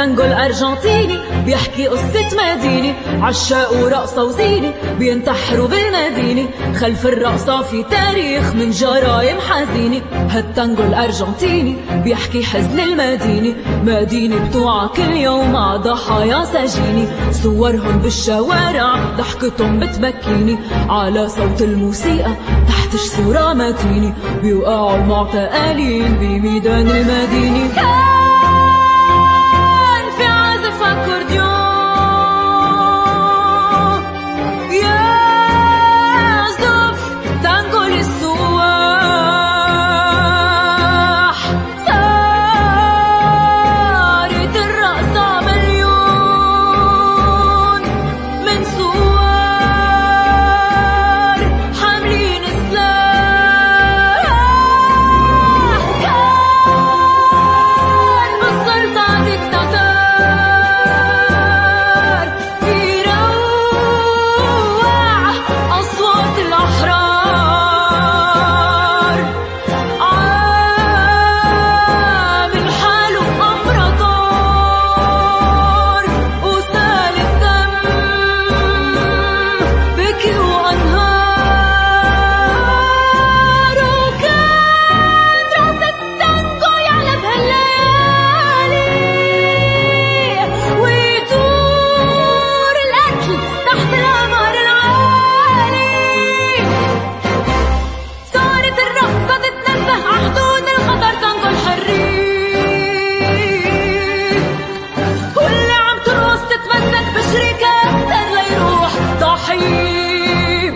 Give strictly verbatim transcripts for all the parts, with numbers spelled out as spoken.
هالتانجو الأرجنتيني بيحكي قصة مدينة، عشاق ورقصة وزينة بينتحروا بالمدينة. خلف الرقصة في تاريخ من جرايم حزينة. هالتانجو الأرجنتيني بيحكي حزن المدينة، مدينة بتوعى كل يوم مع ضحايا سجينة. صورهم بالشوارع ضحكتهم بتبكيني، على صوت الموسيقى تحت صورة متينة. بيوقعوا المعتقلين بميدان المدينة. كان في عازف أكورديون يعزف تانجو للسواح. صارت الرقصة مليون من صور حاملين سلاح. كان بالسلطة ديكتاتور بيروع أصوات الأحرار، عامل حاله أمبراطور وسال الدم بكي وأنهار. وكان راس التانجو يعلى بهالليالي ويدور القتل تحت القمر العالي. صارت الرقصة تتنزه عحدود الخطر، تانجو الحرية، واللي عم ترقص تتمسك بشريكة أكتر ليروح ضحية.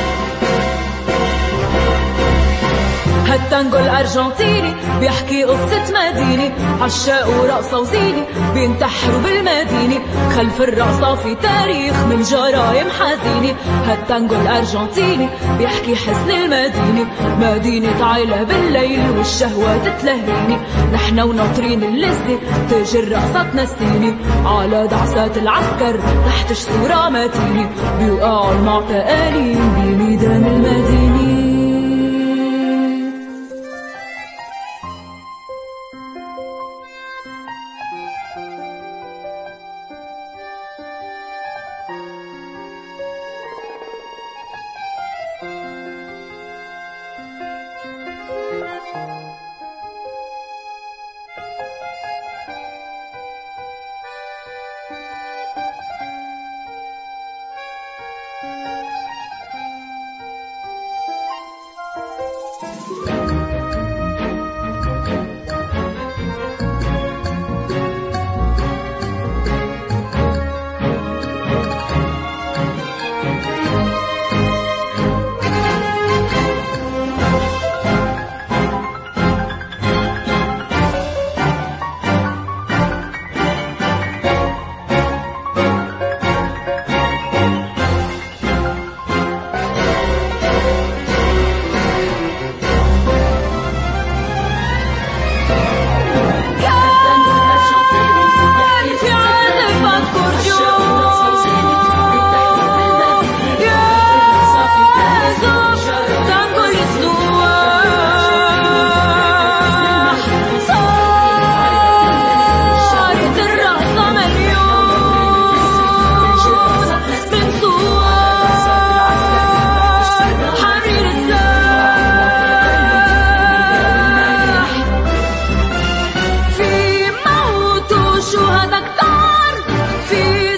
هالتانجو الأرجنتيني بيحكي قصة مدينة، عشاق ورقصة وزينة بينتحروا بالمدينة. خلف الرقصة في تاريخ من جرايم حزينة. هالتانجو الأرجنتيني بيحكي حزن المدينة، مدينة عايلة بالليل والشهوات تلهيني. نحن وناطرين اللذة تيجي الرقصة تنسيني، على دعسات العسكر تحت صورة متينة. بيوقعوا المعتقلين بميدان المدينة.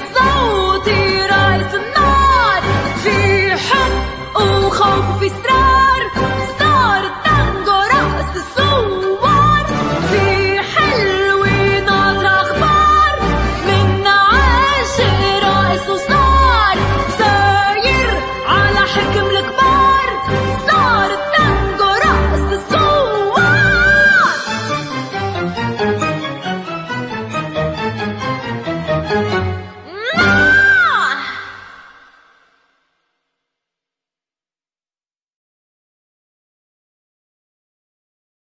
خوف في استراحة